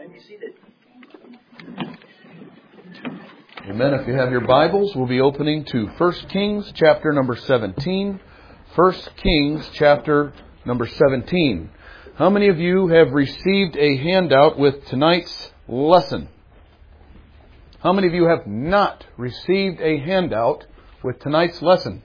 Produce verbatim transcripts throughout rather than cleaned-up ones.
may be seated. Amen. If you have your Bibles, we'll be opening to First Kings chapter number seventeen. First Kings chapter number seventeen. How many of you have received a handout with tonight's lesson? How many of you have not received a handout with tonight's lesson?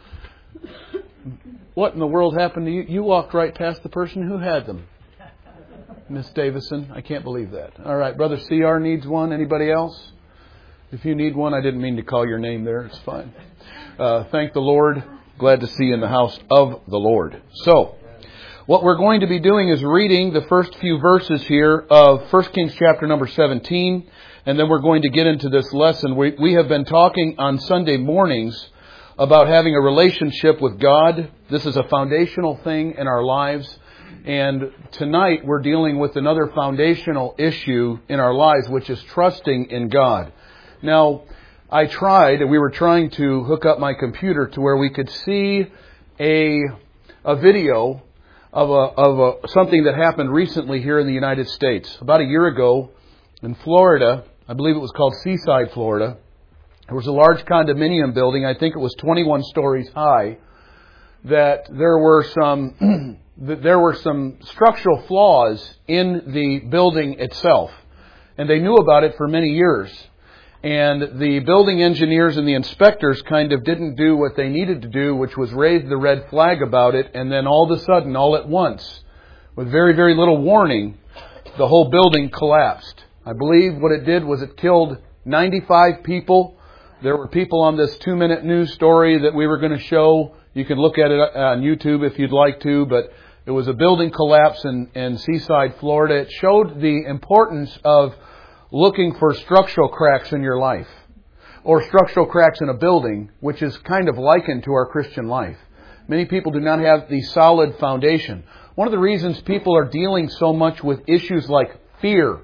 What in the world happened to you? You walked right past the person who had them. Miss Davison, I can't believe that. All right, Brother C R needs one. Anybody else? If you need one, I didn't mean to call your name there. It's fine. Uh, thank the Lord. Glad to see you in the house of the Lord. So, what we're going to be doing is reading the first few verses here of First Kings chapter number seventeen. And then we're going to get into this lesson. We, we have been talking on Sunday mornings about having a relationship with God. This is a foundational thing in our lives. And tonight we're dealing with another foundational issue in our lives, which is trusting in God. Now, I tried, we were trying to hook up my computer to where we could see a a video of a of a, something that happened recently here in the United States. About a year ago in Florida, I believe it was called Seaside, Florida, there was a large condominium building, I think it was twenty-one stories high, that there were some there were some structural flaws in the building itself. And they knew about it for many years. And the building engineers and the inspectors kind of didn't do what they needed to do, which was raise the red flag about it. And then all of a sudden, all at once, with very, very little warning, the whole building collapsed. I believe what it did was it killed ninety-five people. There were people on this two-minute news story that we were going to show. You can look at it on YouTube if you'd like to, but it was a building collapse in, in Seaside, Florida. It showed the importance of looking for structural cracks in your life, or structural cracks in a building, which is kind of likened to our Christian life. Many people do not have the solid foundation. One of the reasons people are dealing so much with issues like fear,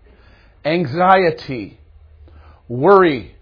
anxiety, worry,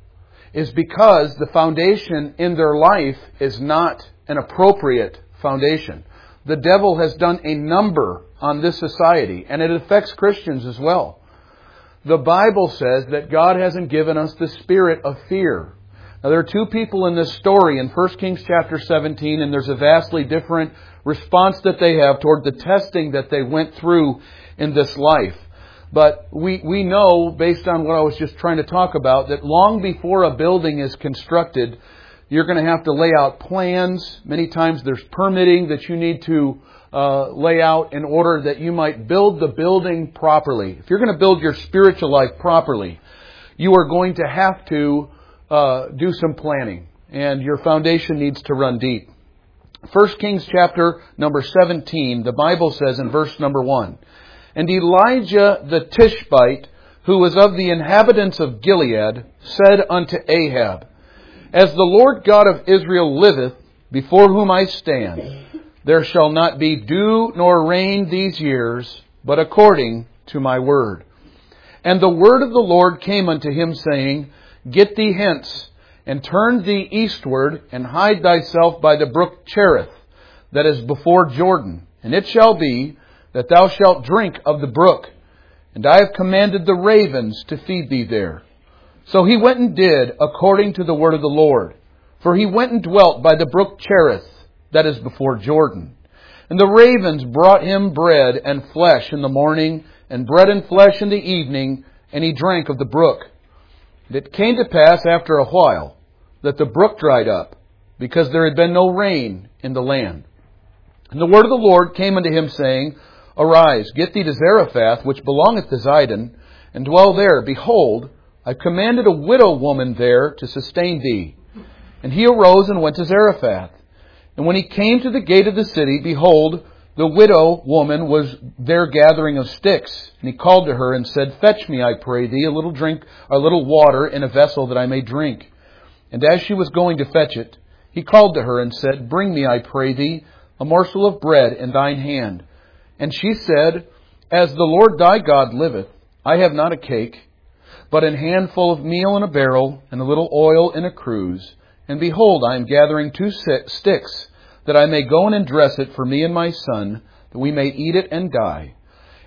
is because the foundation in their life is not an appropriate foundation. The devil has done a number on this society, and it affects Christians as well. The Bible says that God hasn't given us the spirit of fear. Now, there are two people in this story in First Kings chapter seventeen, and there's a vastly different response that they have toward the testing that they went through in this life. But we, we know, based on what I was just trying to talk about, that long before a building is constructed, you're going to have to lay out plans. Many times there's permitting that you need to uh, lay out in order that you might build the building properly. If you're going to build your spiritual life properly, you are going to have to uh, do some planning. And your foundation needs to run deep. First Kings chapter number seventeen, the Bible says in verse number one, "And Elijah the Tishbite, who was of the inhabitants of Gilead, said unto Ahab, As the Lord God of Israel liveth, before whom I stand, there shall not be dew nor rain these years, but according to my word. And the word of the Lord came unto him, saying, Get thee hence, and turn thee eastward, and hide thyself by the brook Cherith, that is before Jordan. And it shall be, that thou shalt drink of the brook, and I have commanded the ravens to feed thee there. So he went and did according to the word of the Lord. For he went and dwelt by the brook Cherith, that is before Jordan. And the ravens brought him bread and flesh in the morning, and bread and flesh in the evening, and he drank of the brook. And it came to pass after a while, that the brook dried up, because there had been no rain in the land. And the word of the Lord came unto him, saying, Arise, get thee to Zarephath, which belongeth to Zidon, and dwell there. Behold, I've commanded a widow woman there to sustain thee. And he arose and went to Zarephath. And when he came to the gate of the city, behold, the widow woman was there gathering of sticks. And he called to her and said, Fetch me, I pray thee, a little drink, a little water in a vessel that I may drink. And as she was going to fetch it, he called to her and said, Bring me, I pray thee, a morsel of bread in thine hand. And she said, As the Lord thy God liveth, I have not a cake, but an handful of meal in a barrel, and a little oil in a cruse. And behold, I am gathering two sticks, that I may go and dress it for me and my son, that we may eat it and die.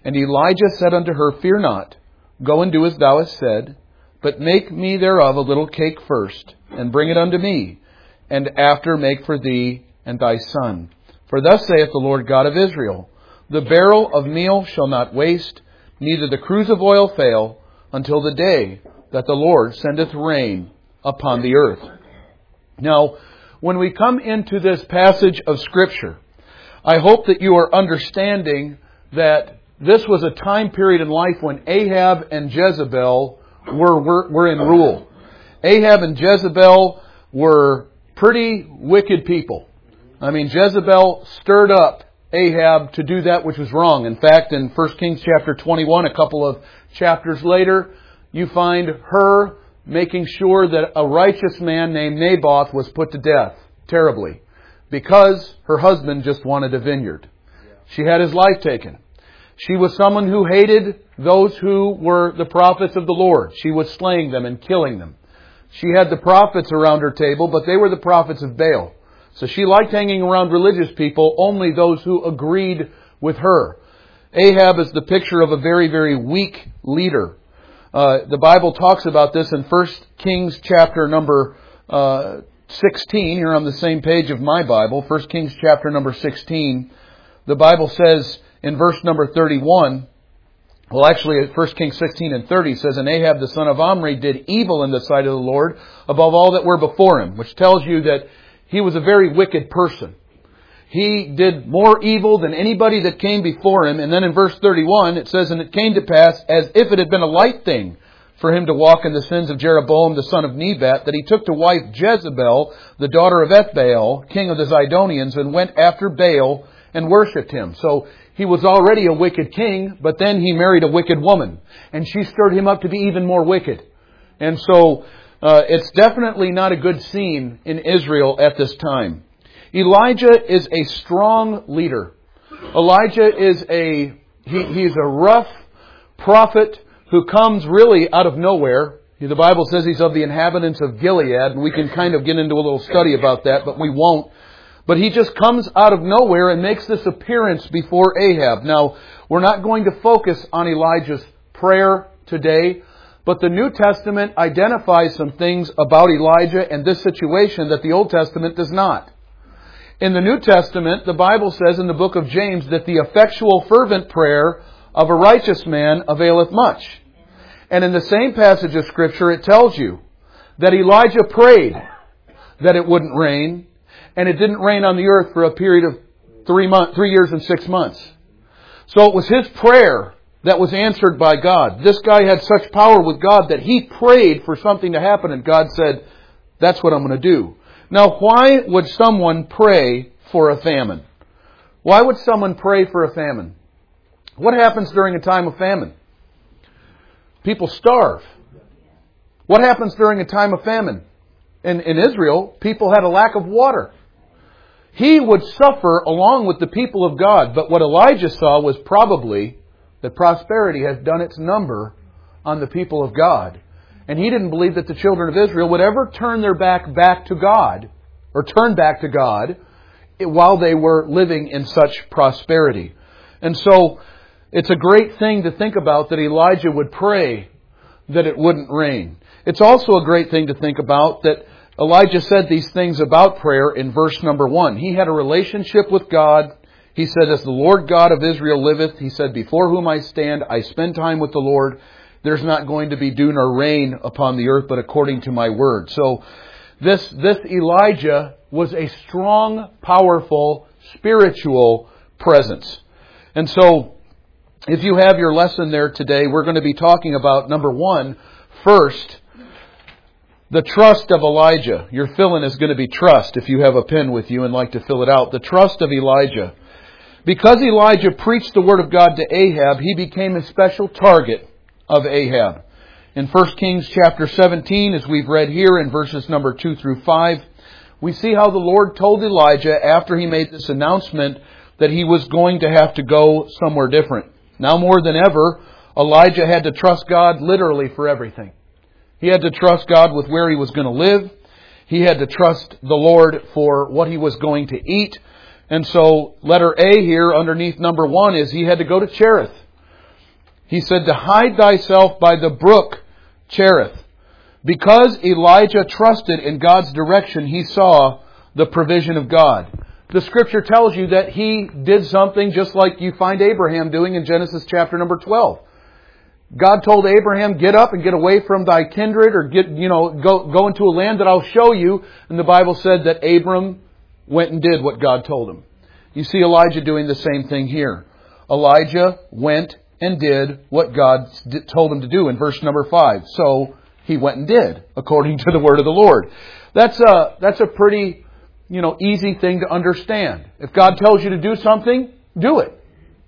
And Elijah said unto her, Fear not, go and do as thou hast said, but make me thereof a little cake first, and bring it unto me, and after make for thee and thy son. For thus saith the Lord God of Israel, The barrel of meal shall not waste, neither the cruse of oil fail, until the day that the Lord sendeth rain upon the earth. Now, when we come into this passage of Scripture, I hope that you are understanding that this was a time period in life when Ahab and Jezebel were, were, were in rule. Ahab and Jezebel were pretty wicked people. I mean, Jezebel stirred up Ahab to do that which was wrong. In fact, in First Kings chapter twenty-one, a couple of chapters later, you find her making sure that a righteous man named Naboth was put to death terribly because her husband just wanted a vineyard. She had his life taken. She was someone who hated those who were the prophets of the Lord. She was slaying them and killing them. She had the prophets around her table, but they were the prophets of Baal. So she liked hanging around religious people, only those who agreed with her. Ahab is the picture of a very, very weak leader. Uh, the Bible talks about this in First Kings chapter number uh, sixteen. You're on the same page of my Bible. First Kings chapter number sixteen. The Bible says in verse number thirty-one, well actually First Kings sixteen and thirty says, And Ahab the son of Omri did evil in the sight of the Lord above all that were before him, which tells you that he was a very wicked person. He did more evil than anybody that came before him. And then in verse thirty-one, it says, And it came to pass, as if it had been a light thing for him to walk in the sins of Jeroboam the son of Nebat, that he took to wife Jezebel, the daughter of Ethbaal, king of the Zidonians, and went after Baal and worshipped him. So he was already a wicked king, but then he married a wicked woman. And she stirred him up to be even more wicked. And so uh, it's definitely not a good scene in Israel at this time. Elijah is a strong leader. Elijah is a, he, he's a rough prophet who comes really out of nowhere. The Bible says he's of the inhabitants of Gilead, and we can kind of get into a little study about that, but we won't. But he just comes out of nowhere and makes this appearance before Ahab. Now, we're not going to focus on Elijah's prayer today, but the New Testament identifies some things about Elijah and this situation that the Old Testament does not. In the New Testament, the Bible says in the book of James that the effectual fervent prayer of a righteous man availeth much. And in the same passage of Scripture, it tells you that Elijah prayed that it wouldn't rain, and it didn't rain on the earth for a period of three months, three years and six months. So it was his prayer that was answered by God. This guy had such power with God that he prayed for something to happen, and God said, that's what I'm going to do. Now, why would someone pray for a famine? Why would someone pray for a famine? What happens during a time of famine? People starve. What happens during a time of famine? In, in Israel, people had a lack of water. He would suffer along with the people of God, but what Elijah saw was probably that prosperity has done its number on the people of God. And he didn't believe that the children of Israel would ever turn their back back to God, or turn back to God, while they were living in such prosperity. And so, it's a great thing to think about that Elijah would pray that it wouldn't rain. It's also a great thing to think about that Elijah said these things about prayer in verse number one. He had a relationship with God. He said, as the Lord God of Israel liveth, he said, before whom I stand, I spend time with the Lord. There's not going to be dew nor rain upon the earth, but according to my word. So this, this Elijah was a strong, powerful, spiritual presence. And so if you have your lesson there today, we're going to be talking about, number one, first, the trust of Elijah. Your fill-in is going to be trust if you have a pen with you and like to fill it out. The trust of Elijah. Because Elijah preached the word of God to Ahab, he became a special target of Ahab. In First Kings chapter seventeen, as we've read here in verses number two through five, we see how the Lord told Elijah after he made this announcement that he was going to have to go somewhere different. Now more than ever, Elijah had to trust God literally for everything. He had to trust God with where he was going to live. He had to trust the Lord for what he was going to eat. And so letter A here underneath number one is he had to go to Cherith. He said to hide thyself by the brook Cherith. Because Elijah trusted in God's direction, he saw the provision of God. The Scripture tells you that he did something just like you find Abraham doing in Genesis chapter number twelve. God told Abraham, get up and get away from thy kindred, or get, you know, go, go into a land that I'll show you. And the Bible said that Abram went and did what God told him. You see Elijah doing the same thing here. Elijah went and did what God told him to do in verse number five. So he went and did according to the word of the Lord. That's a, that's a pretty, you know, easy thing to understand. If God tells you to do something, do it.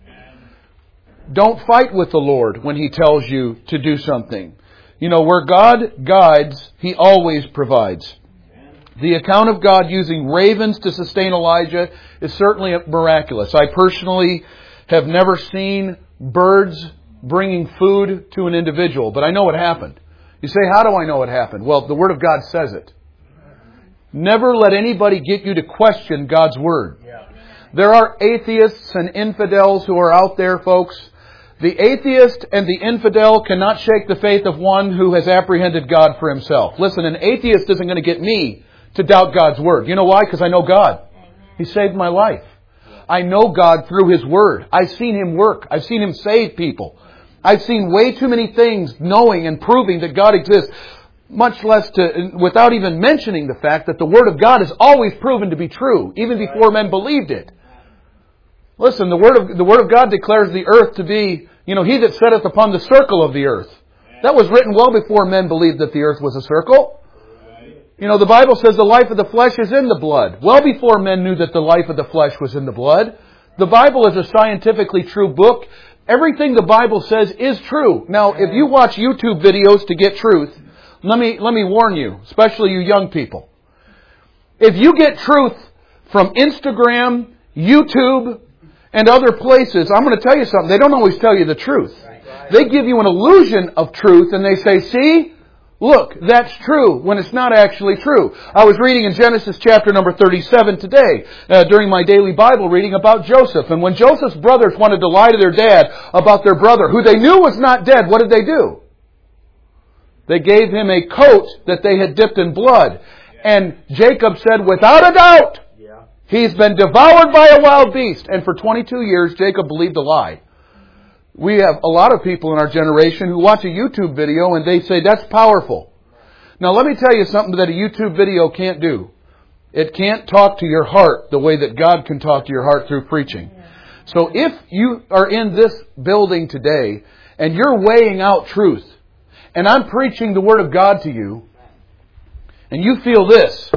Don't fight with the Lord when He tells you to do something. You know, where God guides, He always provides. The account of God using ravens to sustain Elijah is certainly miraculous. I personally have never seen birds bringing food to an individual, but I know it happened. You say, how do I know it happened? Well, the Word of God says it. Never let anybody get you to question God's Word. There are atheists and infidels who are out there, folks. The atheist and the infidel cannot shake the faith of one who has apprehended God for himself. Listen, an atheist isn't going to get me to doubt God's Word. You know why? Because I know God. He saved my life. I know God through His Word. I've seen Him work. I've seen Him save people. I've seen way too many things knowing and proving that God exists, much less to, without even mentioning the fact that the Word of God is always proven to be true, even before men believed it. Listen, the Word of, the Word of God declares the earth to be, you know, He that sitteth upon the circle of the earth. That was written well before men believed that the earth was a circle. You know, the Bible says the life of the flesh is in the blood. Well before men knew that the life of the flesh was in the blood. The Bible is a scientifically true book. Everything the Bible says is true. Now, if you watch YouTube videos to get truth, let me, let me warn you, especially you young people. If you get truth from Instagram, YouTube, and other places, I'm going to tell you something. They don't always tell you the truth. They give you an illusion of truth and they say, see, look, that's true, when it's not actually true. I was reading in Genesis chapter number thirty-seven today, uh, during my daily Bible reading about Joseph. And when Joseph's brothers wanted to lie to their dad about their brother, who they knew was not dead, what did they do? They gave him a coat that they had dipped in blood. And Jacob said, without a doubt, he's been devoured by a wild beast. And for twenty-two years, Jacob believed a lie. We have a lot of people in our generation who watch a YouTube video and they say, that's powerful. Now let me tell you something that a YouTube video can't do. It can't talk to your heart the way that God can talk to your heart through preaching. So if you are in this building today and you're weighing out truth, and I'm preaching the Word of God to you, and you feel this,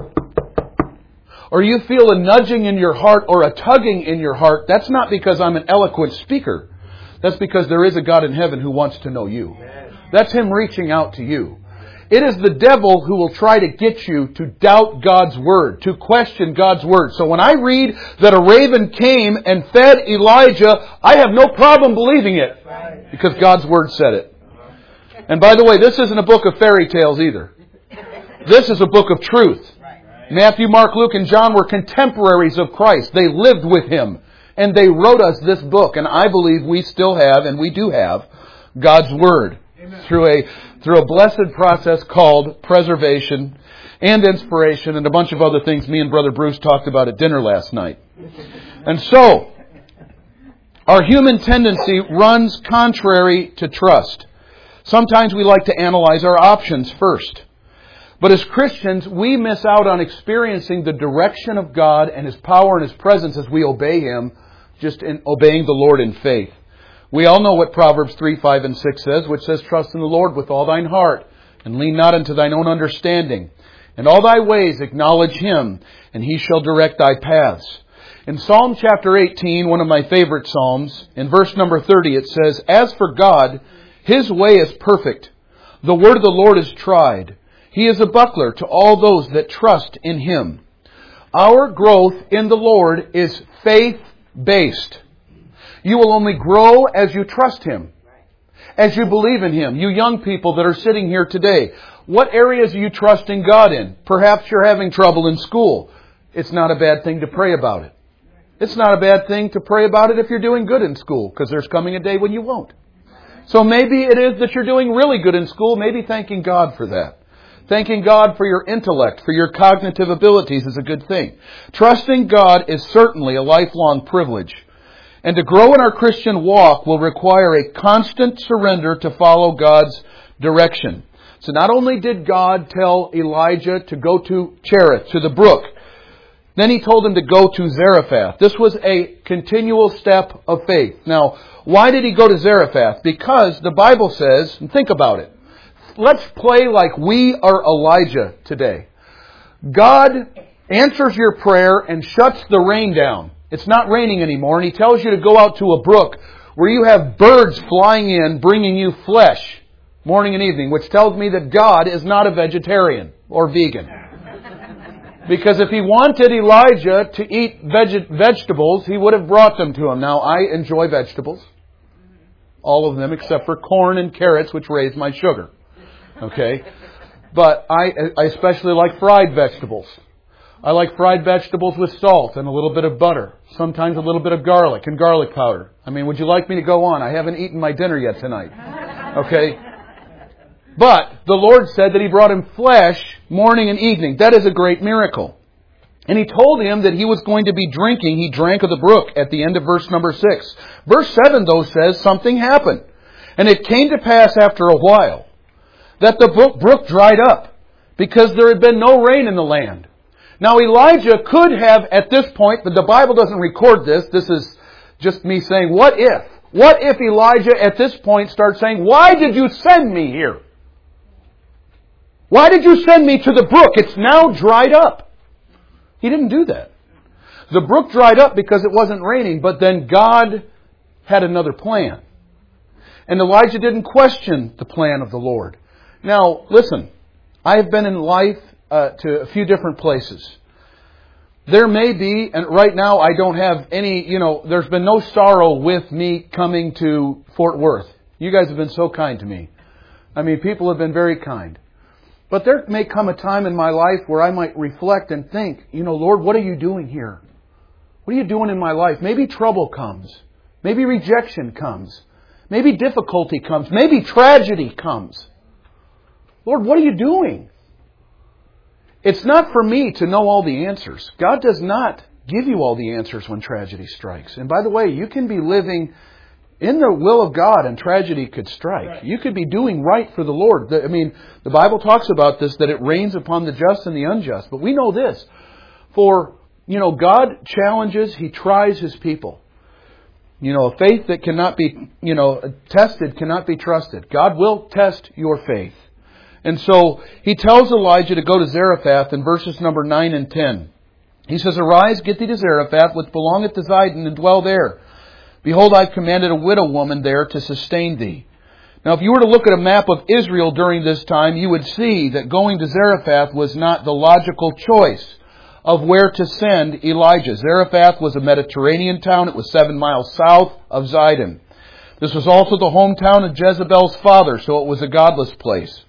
or you feel a nudging in your heart or a tugging in your heart, that's not because I'm an eloquent speaker. That's because there is a God in heaven who wants to know you. That's Him reaching out to you. It is the devil who will try to get you to doubt God's Word, to question God's Word. So when I read that a raven came and fed Elijah, I have no problem believing it, because God's Word said it. And by the way, this isn't a book of fairy tales either. This is a book of truth. Matthew, Mark, Luke, and John were contemporaries of Christ. They lived with Him. And they wrote us this book. And I believe we still have, and we do have, God's Word. Amen. Through a through a blessed process called preservation and inspiration and a bunch of other things me and Brother Bruce talked about at dinner last night. And so, our human tendency runs contrary to trust. Sometimes we like to analyze our options first. But as Christians, we miss out on experiencing the direction of God and His power and His presence as we obey Him, just in obeying the Lord in faith. We all know what Proverbs three, five, and six says, which says, trust in the Lord with all thine heart, and lean not unto thine own understanding. In all thy ways acknowledge Him, and He shall direct thy paths. In Psalm chapter eighteen, one of my favorite Psalms, in verse number thirty, it says, as for God, His way is perfect. The word of the Lord is tried. He is a buckler to all those that trust in Him. Our growth in the Lord is faith-based. You will only grow as you trust Him, as you believe in Him. You young people that are sitting here today, what areas are you trusting God in? Perhaps you're having trouble in school. It's not a bad thing to pray about it. It's not a bad thing to pray about it if you're doing good in school, because there's coming a day when you won't. So maybe it is that you're doing really good in school. Maybe thanking God for that. Thanking God for your intellect, for your cognitive abilities is a good thing. Trusting God is certainly a lifelong privilege. And to grow in our Christian walk will require a constant surrender to follow God's direction. So not only did God tell Elijah to go to Cherith, to the brook, then He told him to go to Zarephath. This was a continual step of faith. Now, why did he go to Zarephath? Because the Bible says, and think about it, let's play like we are Elijah today. God answers your prayer and shuts the rain down. It's not raining anymore, and He tells you to go out to a brook where you have birds flying in, bringing you flesh morning and evening, which tells me that God is not a vegetarian or vegan. Because if He wanted Elijah to eat veg- vegetables, He would have brought them to him. Now, I enjoy vegetables. All of them except for corn and carrots, which raise my sugar. Okay? But I, I especially like fried vegetables. I like fried vegetables with salt and a little bit of butter. Sometimes a little bit of garlic and garlic powder. I mean, would you like me to go on? I haven't eaten my dinner yet tonight. Okay? But the Lord said that He brought him flesh morning and evening. That is a great miracle. And He told him that he was going to be drinking. He drank of the brook at the end of verse number six. Verse seven, though, says something happened. And it came to pass after a while that the brook dried up because there had been no rain in the land. Now Elijah could have at this point, but the Bible doesn't record this. This is just me saying, what if? What if Elijah at this point starts saying, why did you send me here? Why did you send me to the brook? It's now dried up. He didn't do that. The brook dried up because it wasn't raining, but then God had another plan. And Elijah didn't question the plan of the Lord. Now, listen, I have been in life uh, to a few different places. There may be, and right now I don't have any, you know, there's been no sorrow with me coming to Fort Worth. You guys have been so kind to me. I mean, people have been very kind. But there may come a time in my life where I might reflect and think, you know, Lord, what are you doing here? What are you doing in my life? Maybe trouble comes. Maybe rejection comes. Maybe difficulty comes. Maybe tragedy comes. Lord, what are you doing? It's not for me to know all the answers. God does not give you all the answers when tragedy strikes. And by the way, you can be living in the will of God and tragedy could strike. Right. You could be doing right for the Lord. The, I mean, the Bible talks about this, that it rains upon the just and the unjust. But we know this. For, you know, God challenges, He tries His people. You know, a faith that cannot be, you know, tested cannot be trusted. God will test your faith. And so He tells Elijah to go to Zarephath in verses number nine and ten. He says, Arise, get thee to Zarephath, which belongeth to Zidon, and dwell there. Behold, I've commanded a widow woman there to sustain thee. Now, if you were to look at a map of Israel during this time, you would see that going to Zarephath was not the logical choice of where to send Elijah. Zarephath was a Mediterranean town. It was seven miles south of Zidon. This was also the hometown of Jezebel's father, so it was a godless place.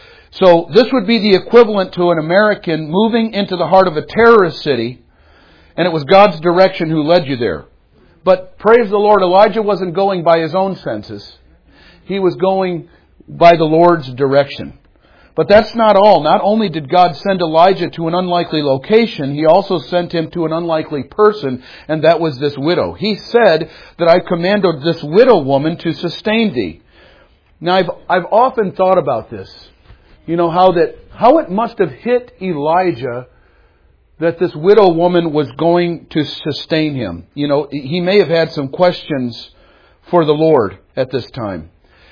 So this would be the equivalent to an American moving into the heart of a terrorist city, and it was God's direction who led you there. But praise the Lord, Elijah wasn't going by his own senses. He was going by the Lord's direction. But that's not all. Not only did God send Elijah to an unlikely location, He also sent him to an unlikely person, and that was this widow. He said that I commanded this widow woman to sustain thee. Now, I've, I've often thought about this. You know, how that how it must have hit Elijah that this widow woman was going to sustain him. You know, he may have had some questions for the Lord at this time.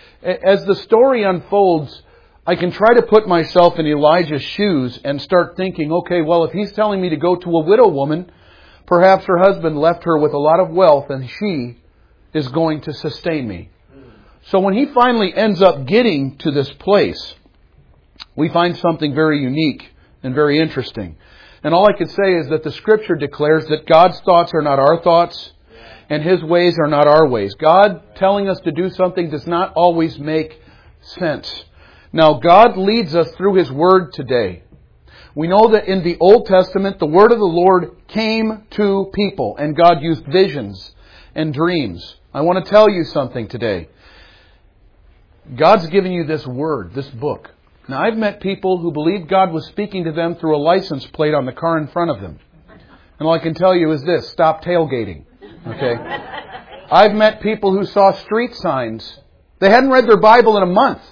As the story unfolds, I can try to put myself in Elijah's shoes and start thinking, okay, well, if he's telling me to go to a widow woman, perhaps her husband left her with a lot of wealth and she is going to sustain me. So when he finally ends up getting to this place, we find something very unique and very interesting. And all I can say is that the Scripture declares that God's thoughts are not our thoughts and His ways are not our ways. God telling us to do something does not always make sense. Now, God leads us through His Word today. We know that in the Old Testament, the Word of the Lord came to people and God used visions and dreams. I want to tell you something today. God's given you this word, this book. Now, I've met people who believed God was speaking to them through a license plate on the car in front of them. And all I can tell you is this, stop tailgating. Okay? I've met people who saw street signs. They hadn't read their Bible in a month.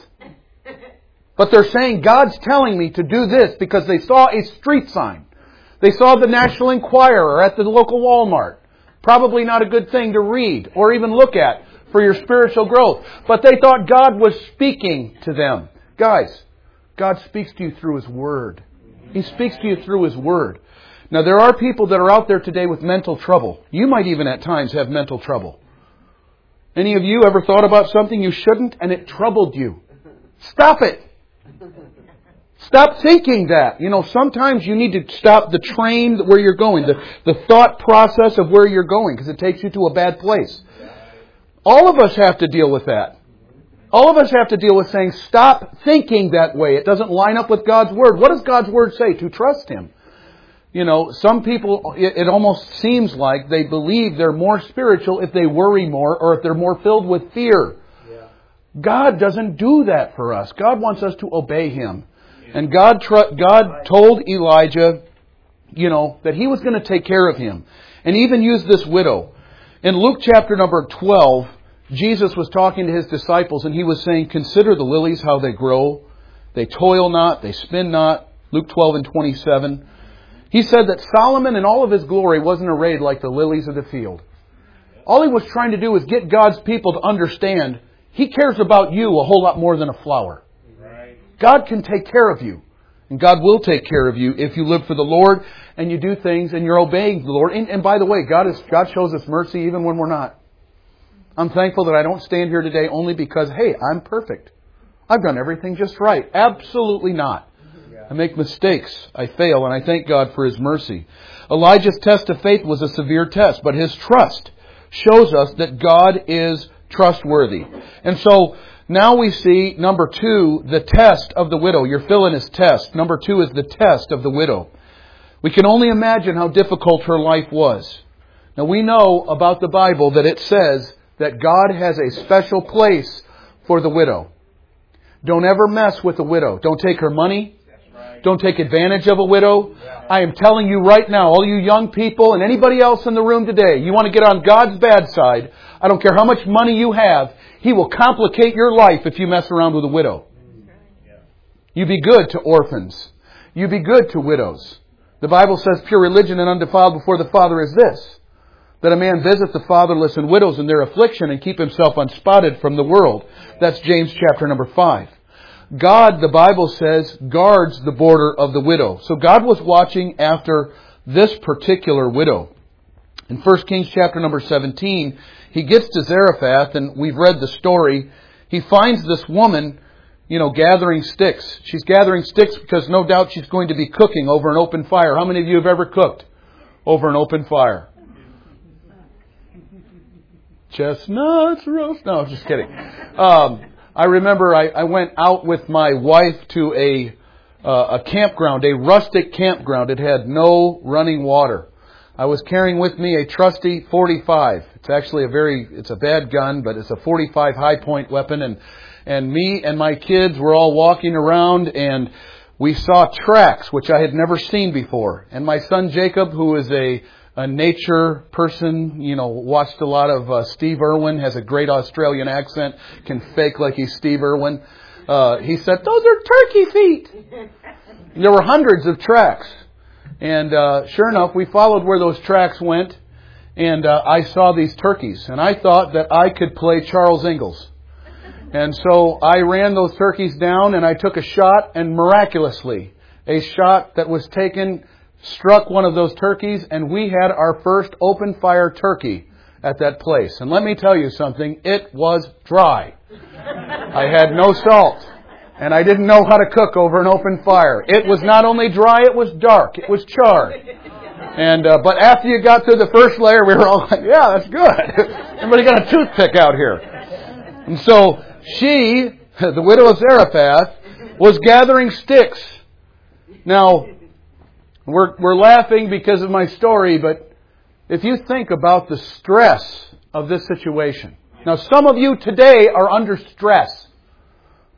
But they're saying, God's telling me to do this because they saw a street sign. They saw the National Enquirer at the local Walmart. Probably not a good thing to read or even look at for your spiritual growth. But they thought God was speaking to them. Guys, God speaks to you through His Word. He speaks to you through His Word. Now, there are people that are out there today with mental trouble. You might even at times have mental trouble. Any of you ever thought about something you shouldn't and it troubled you? Stop it. Stop thinking that. You know, sometimes you need to stop the train where you're going, the, the thought process of where you're going, because it takes you to a bad place. All of us have to deal with that. All of us have to deal with saying, stop thinking that way. It doesn't line up with God's Word. What does God's Word say? To trust Him. You know, some people, it, it almost seems like they believe they're more spiritual if they worry more or if they're more filled with fear. Yeah. God doesn't do that for us. God wants us to obey Him. Yeah. And God, tr- God told Elijah, you know, that He was going to take care of him. And even used this widow. In Luke chapter number twelve, Jesus was talking to His disciples and He was saying, consider the lilies, how they grow. They toil not, they spin not. Luke twelve and twenty-seven. He said that Solomon in all of his glory wasn't arrayed like the lilies of the field. All he was trying to do was get God's people to understand He cares about you a whole lot more than a flower. God can take care of you. And God will take care of you if you live for the Lord and you do things and you're obeying the Lord. And, and by the way, God is God shows us mercy even when we're not. I'm thankful that I don't stand here today only because, hey, I'm perfect. I've done everything just right. Absolutely not. I make mistakes. I fail. And I thank God for His mercy. Elijah's test of faith was a severe test. But his trust shows us that God is trustworthy. And so now we see, number two, the test of the widow. You're filling his test. Number two is the test of the widow. We can only imagine how difficult her life was. Now we know about the Bible that it says that God has a special place for the widow. Don't ever mess with a widow. Don't take her money. Don't take advantage of a widow. I am telling you right now, all you young people and anybody else in the room today, you want to get on God's bad side, I don't care how much money you have, He will complicate your life if you mess around with a widow. You be good to orphans. You be good to widows. The Bible says pure religion and undefiled before the Father is this, that a man visit the fatherless and widows in their affliction and keep himself unspotted from the world. That's James chapter number five. God, the Bible says, guards the border of the widow. So God was watching after this particular widow. In First Kings chapter number seventeen, he gets to Zarephath, and we've read the story. He finds this woman, you know, gathering sticks. She's gathering sticks because no doubt she's going to be cooking over an open fire. How many of you have ever cooked over an open fire? Chestnuts roast. No, just kidding. Um, I remember I, I went out with my wife to a uh, a campground, a rustic campground. It had no running water. I was carrying with me a trusty forty-five. It's actually a very, it's a bad gun, but it's a forty-five high point weapon. And and me and my kids were all walking around, and we saw tracks which I had never seen before. And my son Jacob, who is a a nature person, you know, watched a lot of uh, Steve Irwin, has a great Australian accent, can fake like he's Steve Irwin. Uh, he said, those are turkey feet. There were hundreds of tracks. And uh, sure enough, we followed where those tracks went, and uh, I saw these turkeys. And I thought that I could play Charles Ingalls. And so I ran those turkeys down, and I took a shot, and miraculously, a shot that was taken struck one of those turkeys, and we had our first open fire turkey at that place. And let me tell you something, it was dry. I had no salt, and I didn't know how to cook over an open fire. It was not only dry, it was dark. It was charred. And uh, but after you got through the first layer, we were all like, yeah, that's good. Everybody got a toothpick out here. And so she, the widow of Zarephath, was gathering sticks. Now, We're, we're laughing because of my story, but if you think about the stress of this situation. Now, some of you today are under stress.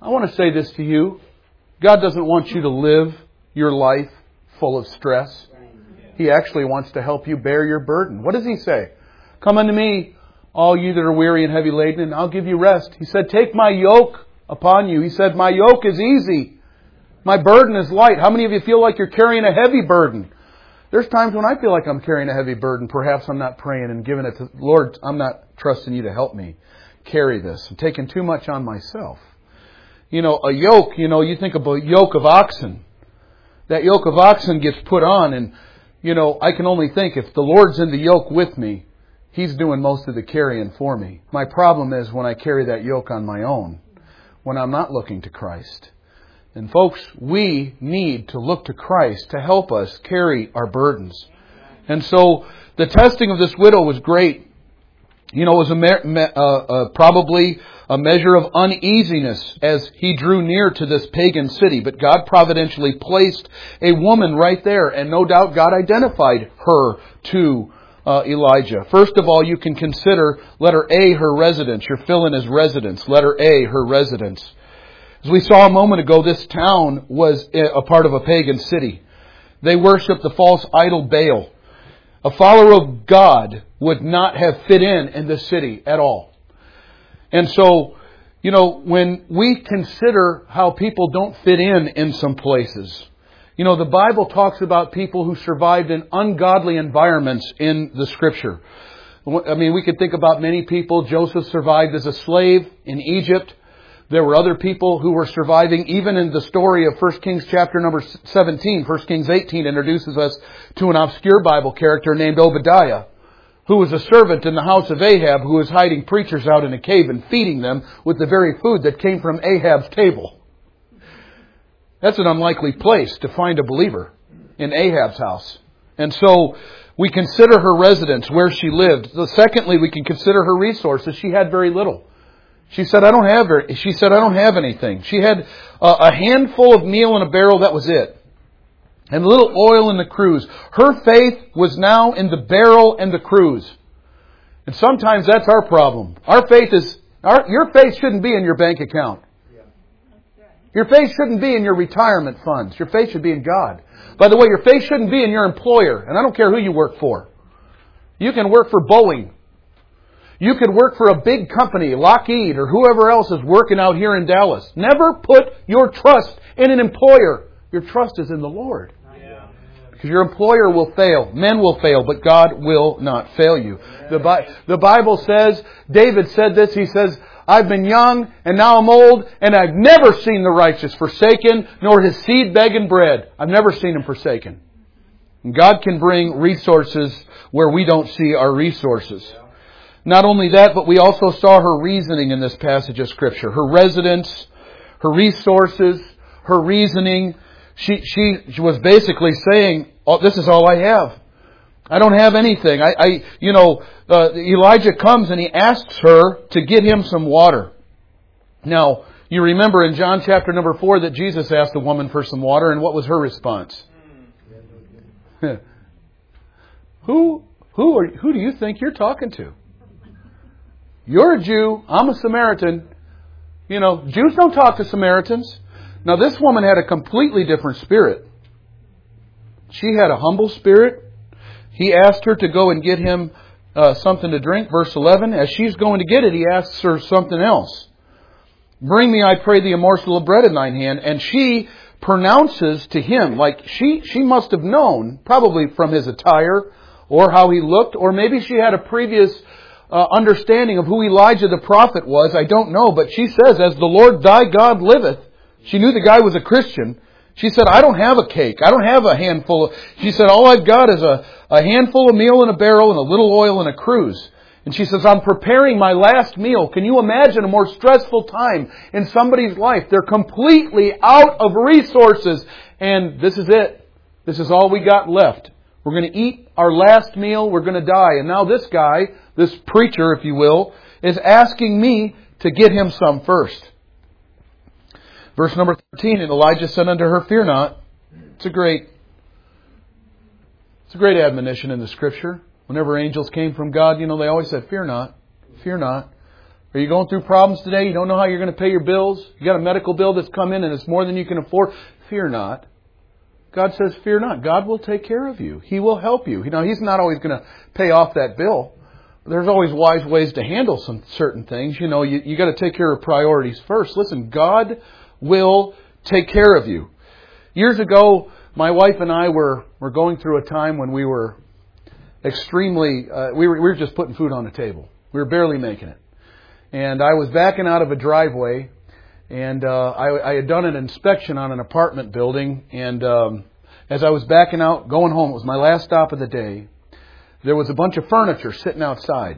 I want to say this to you. God doesn't want you to live your life full of stress. He actually wants to help you bear your burden. What does He say? Come unto me, all you that are weary and heavy laden, and I'll give you rest. He said, take my yoke upon you. He said, my yoke is easy. My burden is light. How many of you feel like you're carrying a heavy burden? There's times when I feel like I'm carrying a heavy burden. Perhaps I'm not praying and giving it to Lord, I'm not trusting you to help me carry this. I'm taking too much on myself. You know, a yoke, you know, you think of a yoke of oxen. That yoke of oxen gets put on, and, you know, I can only think if the Lord's in the yoke with me, He's doing most of the carrying for me. My problem is when I carry that yoke on my own, when I'm not looking to Christ. And folks, we need to look to Christ to help us carry our burdens. And so the testing of this widow was great. You know, it was a me- me- uh, uh, probably a measure of uneasiness as he drew near to this pagan city. But God providentially placed a woman right there, and no doubt God identified her to uh, Elijah. First of all, you can consider letter A, her residence. Your fill-in is residence. Letter A, her residence. As we saw a moment ago, this town was a part of a pagan city. They worshiped the false idol Baal. A follower of God would not have fit in in this city at all. And so, you know, when we consider how people don't fit in in some places, you know, the Bible talks about people who survived in ungodly environments in the Scripture. I mean, we could think about many people. Joseph survived as a slave in Egypt. There were other people who were surviving, even in the story of First Kings chapter number seventeen. First Kings eighteen introduces us to an obscure Bible character named Obadiah, who was a servant in the house of Ahab, who was hiding preachers out in a cave and feeding them with the very food that came from Ahab's table. That's an unlikely place to find a believer, in Ahab's house. And so we consider her residence, where she lived. So secondly, we can consider her resources. She had very little. She said, I don't have very, she said, I don't have anything. She had a, a handful of meal in a barrel, that was it. And a little oil in the cruse. Her faith was now in the barrel and the cruse. And sometimes that's our problem. Our faith is, our, your faith shouldn't be in your bank account. Your faith shouldn't be in your retirement funds. Your faith should be in God. By the way, your faith shouldn't be in your employer. And I don't care who you work for. You can work for Boeing. You could work for a big company, Lockheed, or whoever else is working out here in Dallas. Never put your trust in an employer. Your trust is in the Lord. Because your employer will fail. Men will fail, but God will not fail you. The, Bi- the Bible says, David said this, he says, I've been young and now I'm old, and I've never seen the righteous forsaken, nor his seed begging bread. I've never seen him forsaken. And God can bring resources where we don't see our resources. Not only that, but we also saw her reasoning in this passage of Scripture. Her residence, her resources, her reasoning. She, she, she was basically saying, oh, this is all I have. I don't have anything. I, I you know, uh, Elijah comes and he asks her to get him some water. Now, you remember in John chapter number four that Jesus asked the woman for some water, and what was her response? who, who, are, who do you think you're talking to? You're a Jew. I'm a Samaritan. You know, Jews don't talk to Samaritans. Now, this woman had a completely different spirit. She had a humble spirit. He asked her to go and get him uh, something to drink. Verse eleven, as she's going to get it, he asks her something else. Bring me, I pray thee, a morsel of bread in thine hand. And she pronounces to him, like she, she must have known, probably from his attire or how he looked, or maybe she had a previous Uh, understanding of who Elijah the prophet was. I don't know, but she says, as the Lord thy God liveth. She knew the guy was a Christian. She said, I don't have a cake. I don't have a handful of... She said, all I've got is a, a handful of meal in a barrel and a little oil in a cruse. And she says, I'm preparing my last meal. Can you imagine a more stressful time in somebody's life? They're completely out of resources. And this is it. This is all we got left. We're going to eat our last meal. We're going to die. And now this guy, this preacher, if you will, is asking me to get him some first. Verse number thirteen, and Elijah said unto her, fear not. It's a great, it's a great admonition in the Scripture. Whenever angels came from God, you know, they always said, fear not, fear not. Are you going through problems today? You don't know how you're going to pay your bills? You got a medical bill that's come in and it's more than you can afford? Fear not. God says, fear not. God will take care of you. He will help you. Now, He's not always going to pay off that bill. There's always wise ways to handle some certain things. You know, you, you got to take care of priorities first. Listen, God will take care of you. Years ago, my wife and I were, were going through a time when we were extremely, uh, we were, we were just putting food on the table. We were barely making it. And I was backing out of a driveway, and uh, I, I had done an inspection on an apartment building, and um, as I was backing out, going home, it was my last stop of the day, there was a bunch of furniture sitting outside.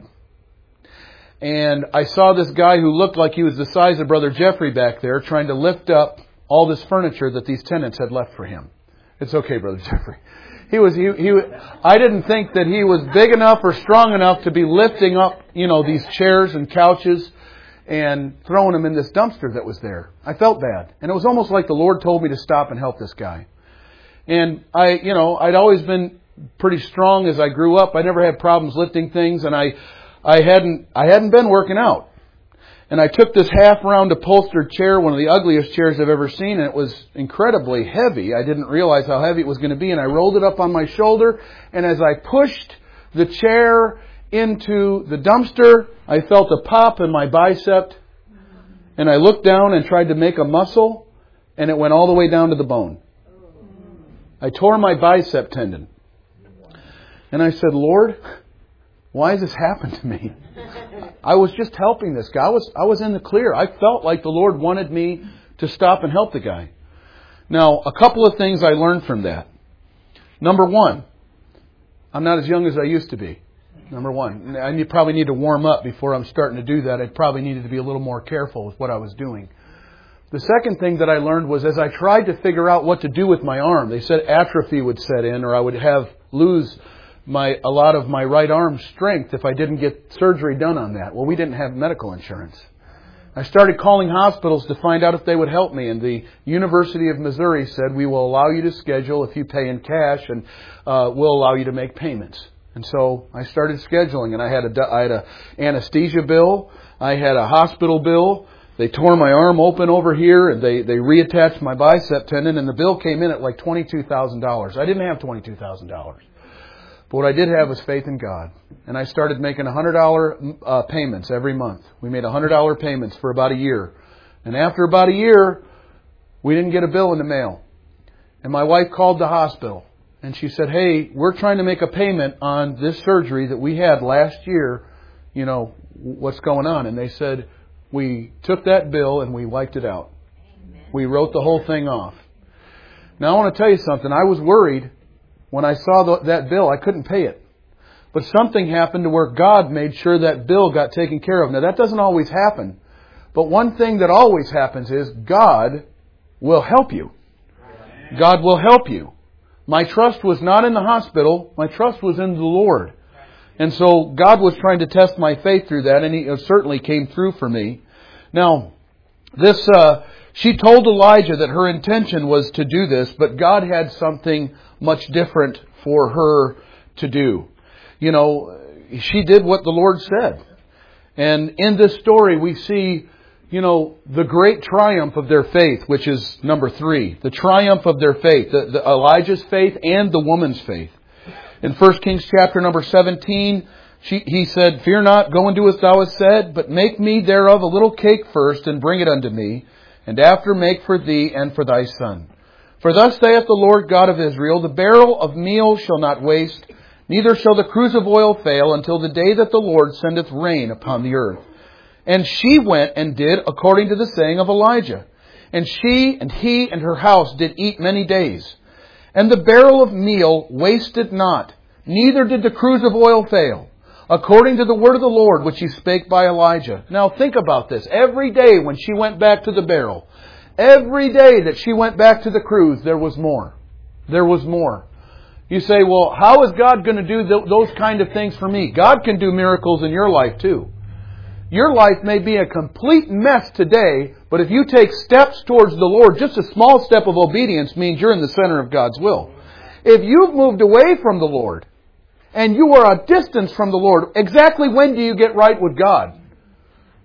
And I saw this guy who looked like he was the size of Brother Jeffrey back there trying to lift up all this furniture that these tenants had left for him. It's okay, Brother Jeffrey. He was, he, he, I didn't think that he was big enough or strong enough to be lifting up, you know, these chairs and couches and throwing them in this dumpster that was there. I felt bad. And it was almost like the Lord told me to stop and help this guy. And I, you know, I'd always been pretty strong as I grew up. I never had problems lifting things, and I, I hadn't, I hadn't been working out. And I took this half-round upholstered chair, one of the ugliest chairs I've ever seen, and it was incredibly heavy. I didn't realize how heavy it was going to be, and I rolled it up on my shoulder, and as I pushed the chair into the dumpster, I felt a pop in my bicep, and I looked down and tried to make a muscle, and it went all the way down to the bone. I tore my bicep tendon. And I said, Lord, why has this happened to me? I was just helping this guy. I was, I was in the clear. I felt like the Lord wanted me to stop and help the guy. Now, a couple of things I learned from that. Number one, I'm not as young as I used to be. Number one, I need, probably need to warm up before I'm starting to do that. I probably needed to be a little more careful with what I was doing. The second thing that I learned was as I tried to figure out what to do with my arm, they said atrophy would set in, or I would have lose my a lot of my right arm strength if I didn't get surgery done on that. Well, we didn't have medical insurance. I started calling hospitals to find out if they would help me, and the University of Missouri said, we will allow you to schedule if you pay in cash, and uh, we'll allow you to make payments. And so I started scheduling, and I had a I had a anesthesia bill, I had a hospital bill. They tore my arm open over here, and they, they reattached my bicep tendon, and the bill came in at like twenty-two thousand dollars. I didn't have twenty-two thousand dollars. But what I did have was faith in God. And I started making one hundred dollars uh, payments every month. We made one hundred dollars payments for about a year. And after about a year, we didn't get a bill in the mail. And my wife called the hospital, and she said, hey, we're trying to make a payment on this surgery that we had last year. You know, what's going on? And they said, we took that bill and we wiped it out. Amen. We wrote the whole thing off. Now I want to tell you something. I was worried when I saw the, that bill. I couldn't pay it. But something happened to where God made sure that bill got taken care of. Now that doesn't always happen. But one thing that always happens is God will help you. God will help you. My trust was not in the hospital. My trust was in the Lord. And so God was trying to test my faith through that, and He certainly came through for me. Now, this uh, she told Elijah that her intention was to do this, but God had something much different for her to do. You know, she did what the Lord said. And in this story, we see, you know, the great triumph of their faith, which is number three. The triumph of their faith, the, the Elijah's faith and the woman's faith. In First Kings chapter number seventeen, she, he said, fear not, go and do as thou hast said, but make me thereof a little cake first, and bring it unto me, and after make for thee and for thy son. For thus saith the Lord God of Israel, the barrel of meal shall not waste, neither shall the cruse of oil fail, until the day that the Lord sendeth rain upon the earth. And she went and did according to the saying of Elijah. And she and he and her house did eat many days. And the barrel of meal wasted not, neither did the cruse of oil fail, according to the word of the Lord which He spake by Elijah. Now think about this. Every day when she went back to the barrel, every day that she went back to the cruse, there was more. There was more. You say, well, how is God going to do th- those kind of things for me? God can do miracles in your life too. Your life may be a complete mess today, but if you take steps towards the Lord, just a small step of obedience means you're in the center of God's will. If you've moved away from the Lord, and you are a distance from the Lord, exactly when do you get right with God?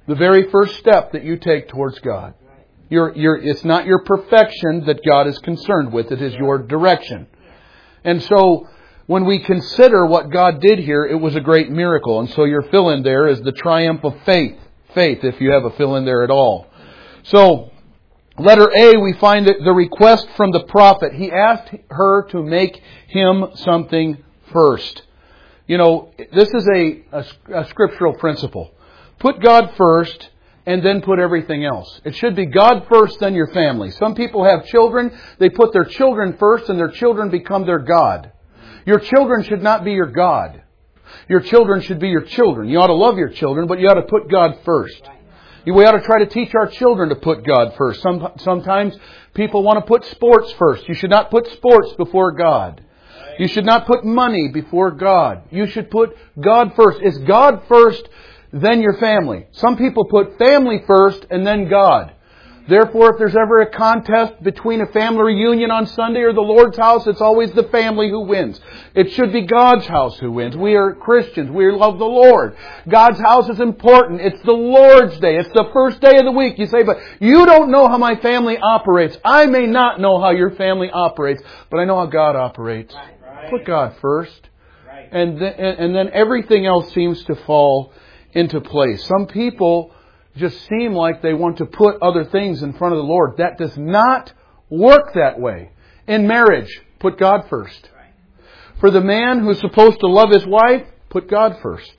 The very first step that you take towards God. You're, you're, it's not your perfection that God is concerned with. It is your direction. And so, when we consider what God did here, it was a great miracle. And so your fill-in there is the triumph of faith. Faith, if you have a fill-in there at all. So, letter A, we find that the request from the prophet. He asked her to make him something first. You know, this is a, a, a scriptural principle. Put God first and then put everything else. It should be God first, then your family. Some people have children. They put their children first and their children become their God. Your children should not be your God. Your children should be your children. You ought to love your children, but you ought to put God first. We ought to try to teach our children to put God first. Some, sometimes people want to put sports first. You should not put sports before God. You should not put money before God. You should put God first. Is God first, then your family. Some people put family first and then God. Therefore, if there's ever a contest between a family reunion on Sunday or the Lord's house, it's always the family who wins. It should be God's house who wins. We are Christians. We love the Lord. God's house is important. It's the Lord's day. It's the first day of the week. You say, but you don't know how my family operates. I may not know how your family operates, but I know how God operates. Right. Put God first. Right. And, th- and then everything else seems to fall into place. Some people just seem like they want to put other things in front of the Lord. That does not work that way. In marriage, put God first. For the man who's supposed to love his wife, put God first.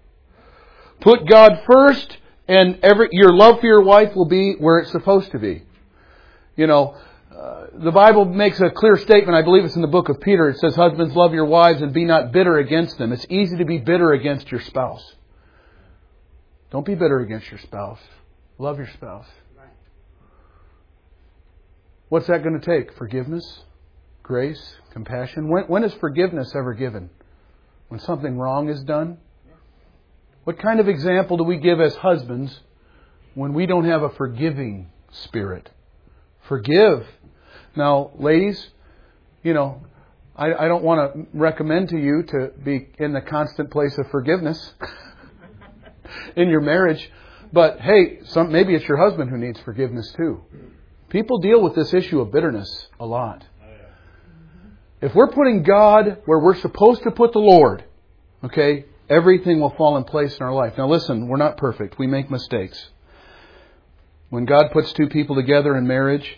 Put God first, and every your love for your wife will be where it's supposed to be. You know, uh, the Bible makes a clear statement. I believe it's in the book of Peter. It says, husbands, love your wives and be not bitter against them. It's easy to be bitter against your spouse. Don't be bitter against your spouse. Love your spouse. What's that going to take? Forgiveness? Grace? Compassion? When, when is forgiveness ever given? When something wrong is done? What kind of example do we give as husbands when we don't have a forgiving spirit? Forgive. Now, ladies, you know, I, I don't want to recommend to you to be in the constant place of forgiveness in your marriage. But hey, some, maybe it's your husband who needs forgiveness too. People deal with this issue of bitterness a lot. If we're putting God where we're supposed to put the Lord, okay, everything will fall in place in our life. Now listen, we're not perfect. We make mistakes. When God puts two people together in marriage,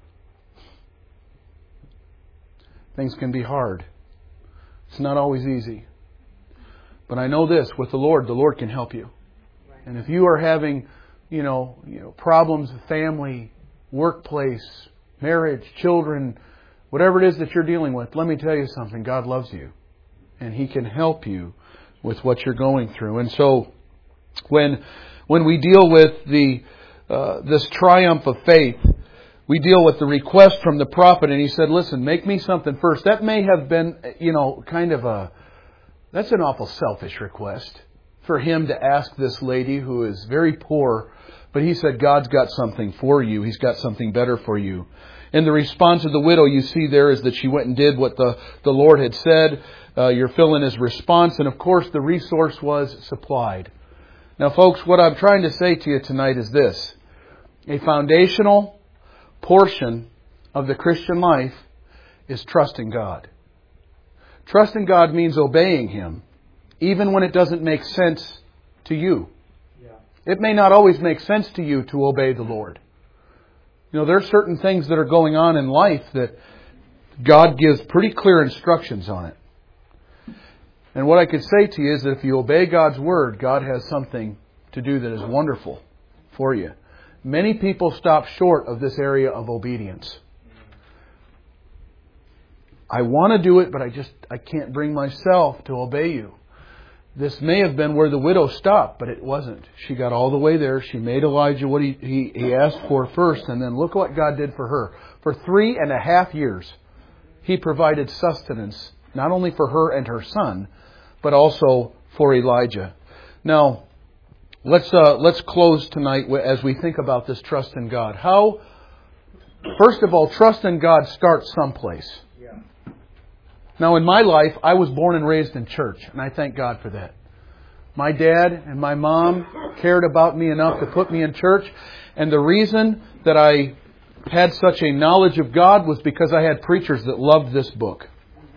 things can be hard. It's not always easy. But I know this, with the Lord, the Lord can help you. And if you are having, you know, you know, problems with family, workplace, marriage, children, whatever it is that you're dealing with, let me tell you something. God loves you. And He can help you with what you're going through. And so, when when we deal with the uh, this triumph of faith, we deal with the request from the prophet, and he said, listen, make me something first. That may have been, you know, kind of a, that's an awful selfish request for him to ask this lady who is very poor. But he said, God's got something for you. He's got something better for you. And the response of the widow you see there is that she went and did what the, the Lord had said. Uh, you're filling his response. And of course, the resource was supplied. Now, folks, what I'm trying to say to you tonight is this. A foundational portion of the Christian life is trusting God. Trusting God means obeying Him, even when it doesn't make sense to you. Yeah. It may not always make sense to you to obey the Lord. You know, there are certain things that are going on in life that God gives pretty clear instructions on it. And what I could say to you is that if you obey God's Word, God has something to do that is wonderful for you. Many people stop short of this area of obedience. I want to do it, but I just I can't bring myself to obey you. This may have been where the widow stopped, but it wasn't. She got all the way there. She made Elijah what he, he, he asked for first, and then look what God did for her. For three and a half years, He provided sustenance, not only for her and her son, but also for Elijah. Now, let's uh, let's close tonight as we think about this trust in God. How, first of all, trust in God starts someplace. Now, in my life, I was born and raised in church, and I thank God for that. My dad and my mom cared about me enough to put me in church. And the reason that I had such a knowledge of God was because I had preachers that loved this book.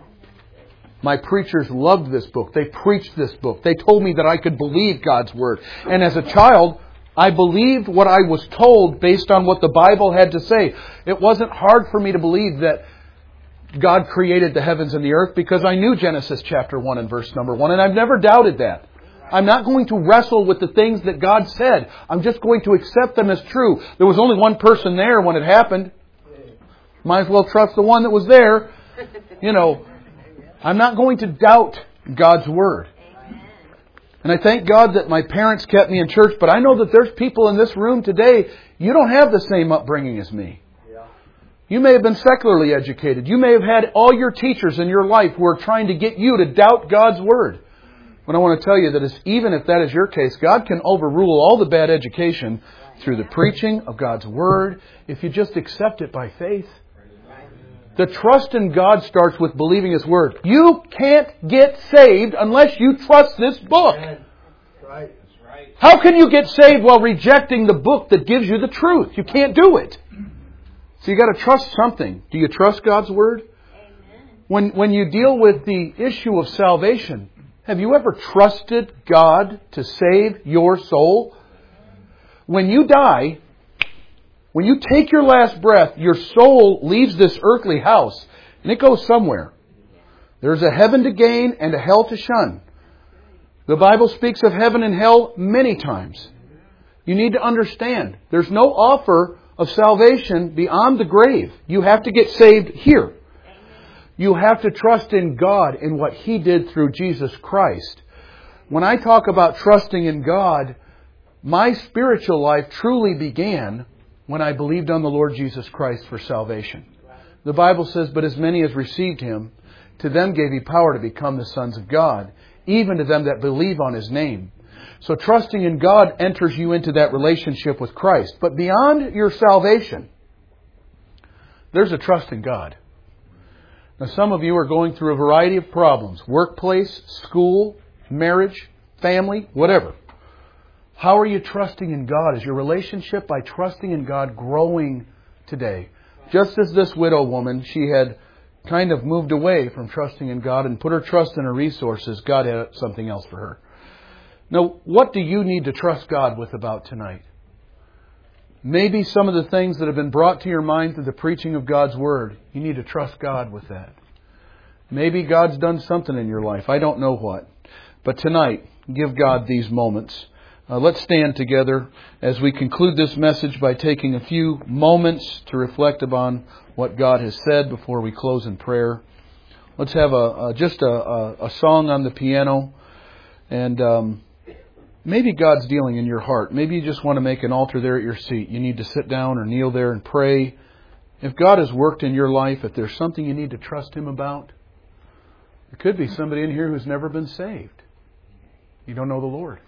My preachers loved this book. They preached this book. They told me that I could believe God's Word. And as a child, I believed what I was told based on what the Bible had to say. It wasn't hard for me to believe that God created the heavens and the earth because I knew Genesis chapter one and verse number one. And I've never doubted that. I'm not going to wrestle with the things that God said. I'm just going to accept them as true. There was only one person there when it happened. Might as well trust the one that was there. You know, I'm not going to doubt God's Word. And I thank God that my parents kept me in church, but I know that there's people in this room today, you don't have the same upbringing as me. You may have been secularly educated. You may have had all your teachers in your life who are trying to get you to doubt God's Word. But I want to tell you that it's, even if that is your case, God can overrule all the bad education through the preaching of God's Word if you just accept it by faith. The trust in God starts with believing His Word. You can't get saved unless you trust this book. How can you get saved while rejecting the book that gives you the truth? You can't do it. So you got to trust something. Do you trust God's Word? When, when you deal with the issue of salvation, have you ever trusted God to save your soul? When you die, when you take your last breath, your soul leaves this earthly house and it goes somewhere. There's a heaven to gain and a hell to shun. The Bible speaks of heaven and hell many times. You need to understand, there's no offer of salvation beyond the grave. You have to get saved here. You have to trust in God in what He did through Jesus Christ. When I talk about trusting in God, my spiritual life truly began when I believed on the Lord Jesus Christ for salvation. The Bible says, "But as many as received Him, to them gave He power to become the sons of God, even to them that believe on His name." So trusting in God enters you into that relationship with Christ. But beyond your salvation, there's a trust in God. Now some of you are going through a variety of problems. Workplace, school, marriage, family, whatever. How are you trusting in God? Is your relationship by trusting in God growing today? Just as this widow woman, she had kind of moved away from trusting in God and put her trust in her resources. God had something else for her. Now, what do you need to trust God with about tonight? Maybe some of the things that have been brought to your mind through the preaching of God's Word, you need to trust God with that. Maybe God's done something in your life. I don't know what. But tonight, give God these moments. Uh, let's stand together as we conclude this message by taking a few moments to reflect upon what God has said before we close in prayer. Let's have a, a just a, a, a song on the piano. And um, maybe God's dealing in your heart. Maybe you just want to make an altar there at your seat. You need to sit down or kneel there and pray. If God has worked in your life, if there's something you need to trust Him about, there could be somebody in here who's never been saved. You don't know the Lord.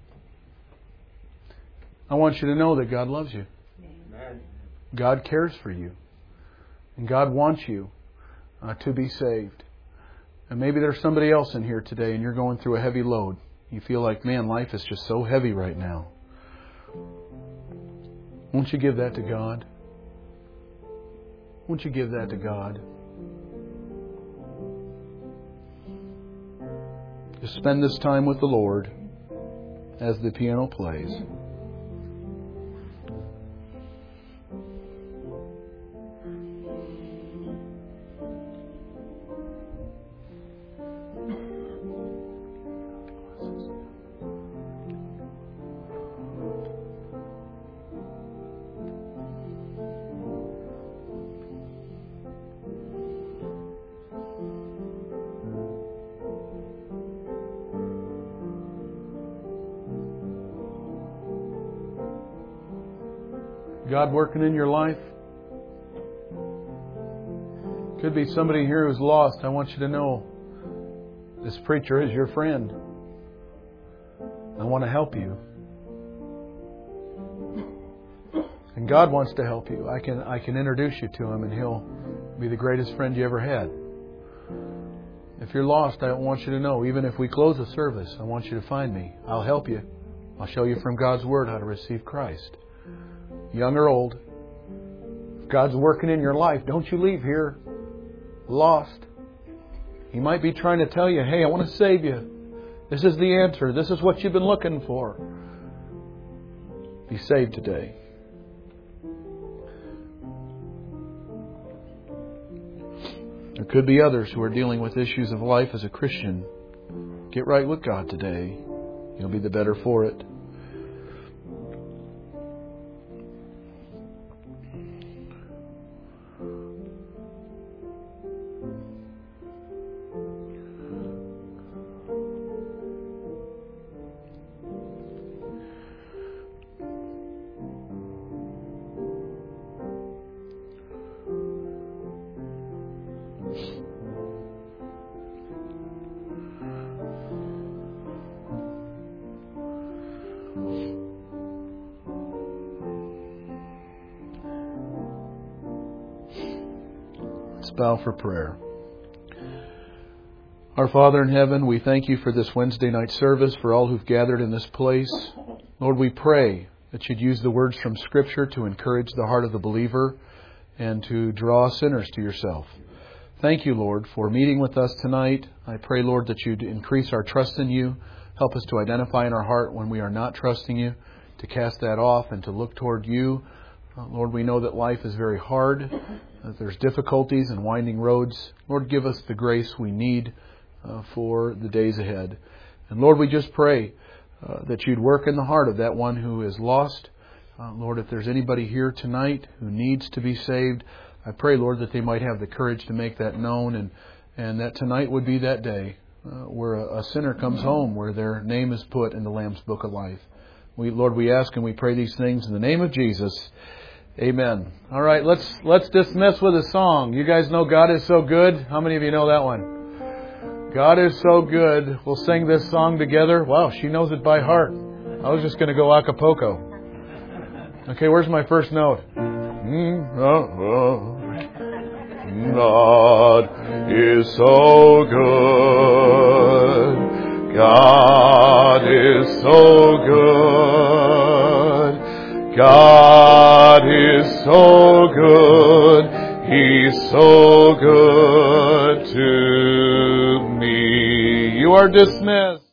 I want you to know that God loves you. Amen. God cares for you. And God wants you uh, to be saved. And maybe there's somebody else in here today and you're going through a heavy load. You feel like, man, life is just so heavy right now. Won't you give that to God? Won't you give that to God? Just spend this time with the Lord as the piano plays. God working in your life. Could be somebody here who's lost. I want you to know this preacher is your friend. I want to help you. And God wants to help you. I can I can introduce you to Him and He'll be the greatest friend you ever had. If you're lost, I want you to know, even if we close the service, I want you to find me. I'll help you. I'll show you from God's Word how to receive Christ. Young or old, if God's working in your life, don't you leave here lost. He might be trying to tell you, hey, I want to save you. This is the answer. This is what you've been looking for. Be saved today. There could be others who are dealing with issues of life as a Christian. Get right with God today. You'll be the better for it. Let's bow for prayer. Our Father in heaven, we thank you for this Wednesday night service, for all who've gathered in this place. Lord, we pray that you'd use the words from Scripture to encourage the heart of the believer and to draw sinners to yourself. Thank you, Lord, for meeting with us tonight. I pray, Lord, that you'd increase our trust in you. Help us to identify in our heart when we are not trusting you, to cast that off and to look toward you. Uh, Lord, we know that life is very hard, that there's difficulties and winding roads. Lord, give us the grace we need uh, for the days ahead. And Lord, we just pray uh, that you'd work in the heart of that one who is lost. Uh, Lord, if there's anybody here tonight who needs to be saved, I pray, Lord, that they might have the courage to make that known, and, and that tonight would be that day uh, where a, a sinner comes home, where their name is put in the Lamb's Book of Life. We, Lord, we ask and we pray these things in the name of Jesus. Amen. All right, let's let's dismiss with a song. You guys know God is so good. How many of you know that one? God is so good. We'll sing this song together. Wow, she knows it by heart. I was just going to go a cappella. Okay, where's my first note? God is so good. God is so good. God is so good. He's so good to me. You are dismissed.